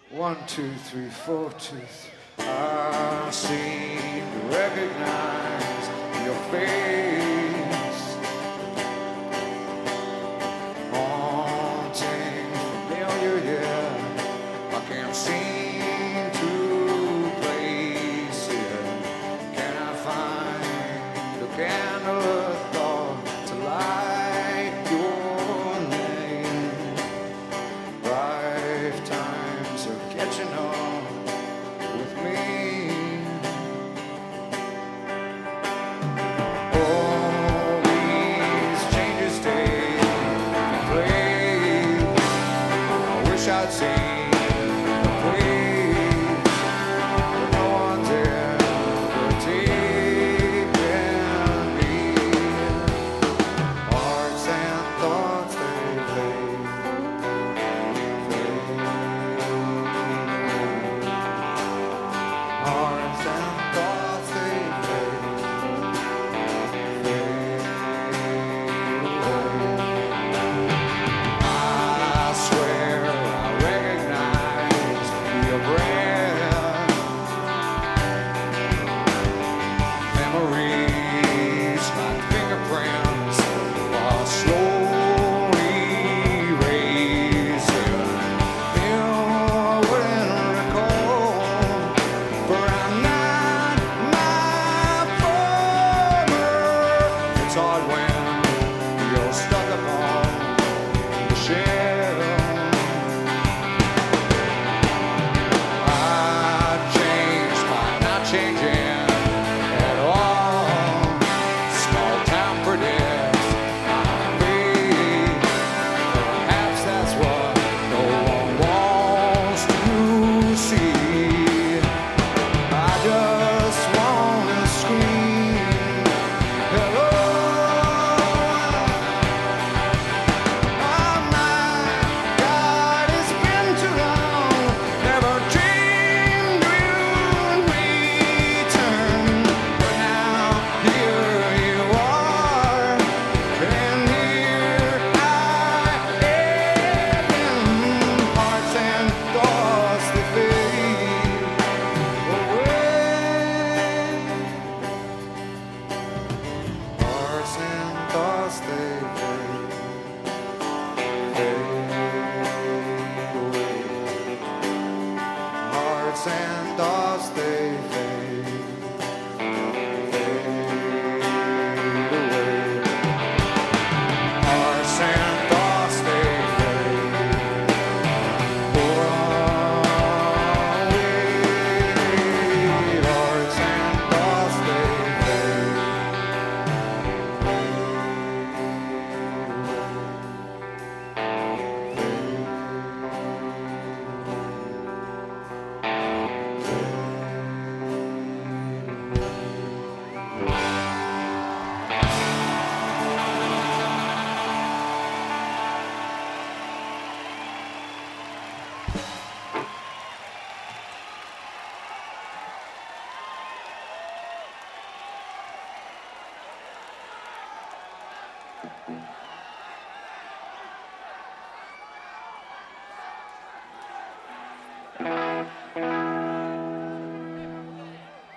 1, 2, 3, 4, 2, 3. I seem to recognize your face, haunting, familiar, yeah. I can't seem to place it. Can I find a candle of thought to light your name? Lifetimes are catching up with me. All these changes take place. I wish I'd seen a place where no one's ever taken me. Hearts and thoughts, they fade. Hearts and thoughts, they fade away. I swear I recognize your breath. Memories like fingerprints are slowly erasing. You wouldn't recall, for I'm not my former. It's hard when you're stuck upon the shelf. I changed by not changing at all. Small town predicts my fate. Perhaps that's what no one wants to see. I just wanna scream, hello. Oh my God, it's been too long. Never dreamed you'd return, but now here you are, and here I am. Hearts and thoughts that fade away. Hearts and thoughts they fade away. Hearts and thoughts they fade away. Hearts and thoughts they fade away. Hearts and thoughts they fade away.